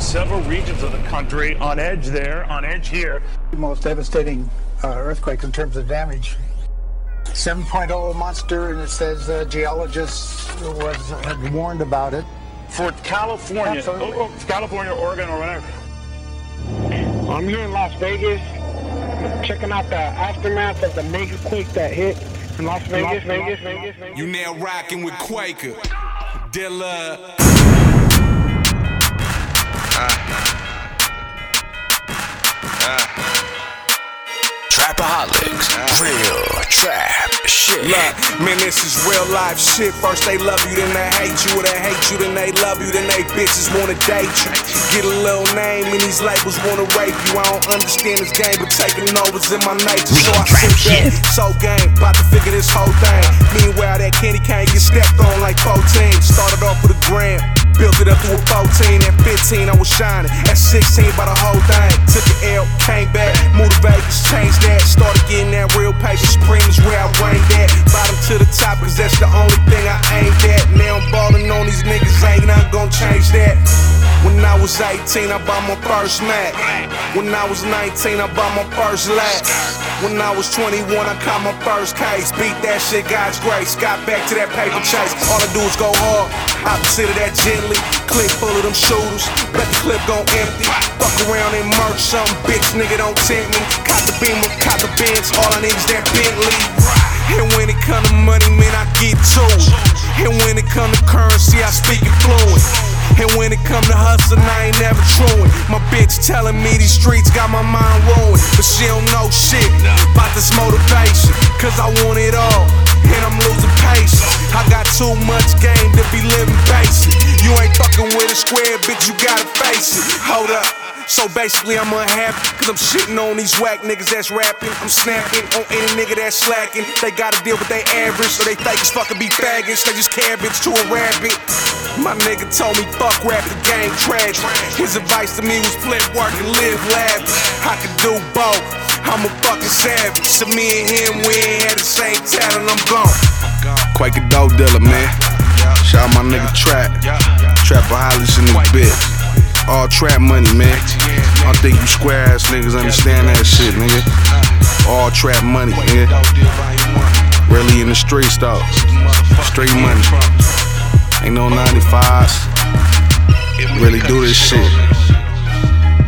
several regions of the country on edge there, on edge here. The most devastating earthquake in terms of damage. 7.0 monster, and it says geologists had warned about it. For California, California, Oregon, or whatever. I'm here in Las Vegas, checking out the aftermath of the mega quake that hit in Las Vegas. You now rocking with Quaker, Dilla. Trapaholics, real trap shit. Look, man, this is real life shit. First they love you, then they hate you, or they hate you, then they love you, then they bitches wanna date you. Get a little name and these labels wanna rape you. I don't understand this game, but taking over's in my nature. So I sit back, so game, about to figure this whole thing. Meanwhile, that candy cane get stepped on like 14. Started off with a gram, built it up to a 14. At 15 I was shining, at 16 by the whole thing. Took an L, came back, moved to Vegas, changed that. Started getting that real paper, Supreme is where I reigned at. Bottom to the top, cause that's the only thing I aimed at. Now I'm ballin' on these niggas, ain't nothing gon' change that. When I was 18, I bought my first Mac. When I was 19, I bought my first lap. When I was 21, I caught my first case. Beat that shit, God's grace. Got back to that paper chase. All I do is go hard, opposite of that gently. Clip full of them shooters, bet the clip gon' empty. Fuck around and murk something, bitch, nigga don't tempt me. Cop the Beamer, cop the Benz, all I need is that Bentley. And when it come to money, man, I get to it. And when it come to currency, I speak it fluent. And when it come to hustling, I ain't never truant. My bitch telling me these streets got my mind ruined, but she don't know shit about this motivation. Cause I want it all, and I'm losing patience. I got too much game to be living basic. You ain't fucking with a square, bitch, you gotta face it. Hold up. So basically I'm unhappy, cause I'm shitting on these whack niggas that's rapping. I'm snapping on any nigga that's slacking. They gotta deal with they average, so they think it's fucking be faggots. They just cabbage to a rabbit. My nigga told me fuck rap, the game trash. His advice to me was flip work and live lavish. I could do both, I'm a fucking savage. So me and him, we ain't had the same talent, I'm gone. Quaker dope dealer, man. Shout out my nigga Trap. Trapaholics in the bit. All trap money, man. I don't think you square ass niggas understand that shit, nigga. All trap money, nigga. Really in the streets, though. Street money. Ain't no 95s. Really do this shit.